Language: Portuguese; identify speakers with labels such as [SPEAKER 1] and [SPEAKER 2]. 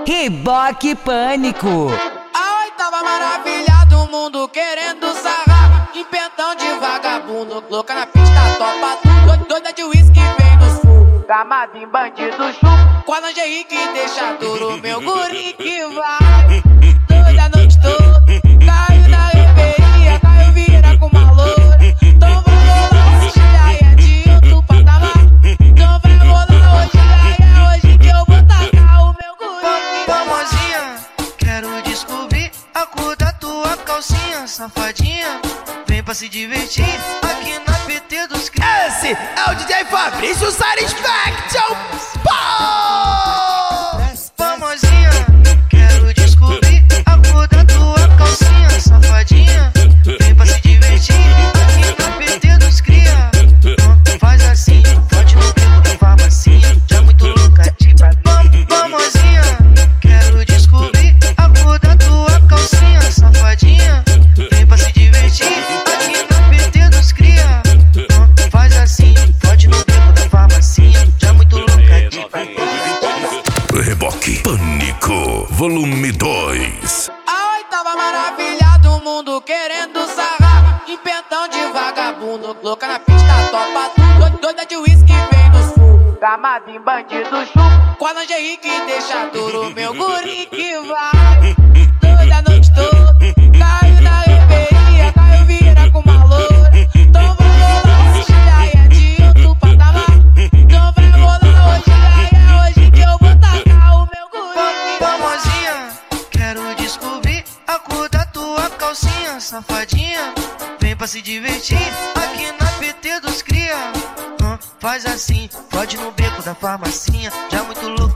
[SPEAKER 1] Reboque Pânico.
[SPEAKER 2] A oitava maravilha do mundo querendo sarrar. De pentão de vagabundo, louca na pista, topa tudo. Doida de uísque vem no sul, gamada em bandido chulo. Com a lingerie que deixa duro, meu guri que vai toda a noite toda. Caiu na reveria, caiu vira com uma loura. Então vai rolar hoje, aí é de outro patamar. Então vai rolar hoje, aí é hoje que eu vou tacar o meu guri.
[SPEAKER 3] Famosinha, quero descobrir a cor da tua calcinha, safadinha. Vem pra se divertir aqui na PT dos cria.
[SPEAKER 4] Esse é o DJ Fabrício Satisfaction.
[SPEAKER 3] Famosinha, quero descobrir a cor da tua calcinha, safadinha. Vem pra se divertir aqui na PT dos cria. Faz assim, pode no tempo da farmacinha, já muito louca de bater. Famosinha, quero descobrir a cor da tua calcinha, safadinha. Vem pra se divertir aqui na PT dos cria. Faz assim, pode no tempo da farmacinha, já muito louca de bater.
[SPEAKER 5] Reboque Pânico, volume 2.
[SPEAKER 2] A oitava maravilha do mundo querendo sarrar. De pentão de vagabundo, louca na pista, topa tudo. Doida de uísque vem no sul, gamada em bandido chulo. Com a lingerie que deixa duro, meu guri que vai toda a noite toda. Caiu na reveria, caiu vira com uma loura. Então vai rolar hoje, aí é de outro patamar. Então vai rolar hoje, aí é hoje que eu vou tacar o meu guri.
[SPEAKER 3] Famosinha, quero descobrir a cor da tua calcinha, safadinha. Vem pra se divertir aqui na PT dos cria. Faz assim, pode no beco da farmacinha, já muito louco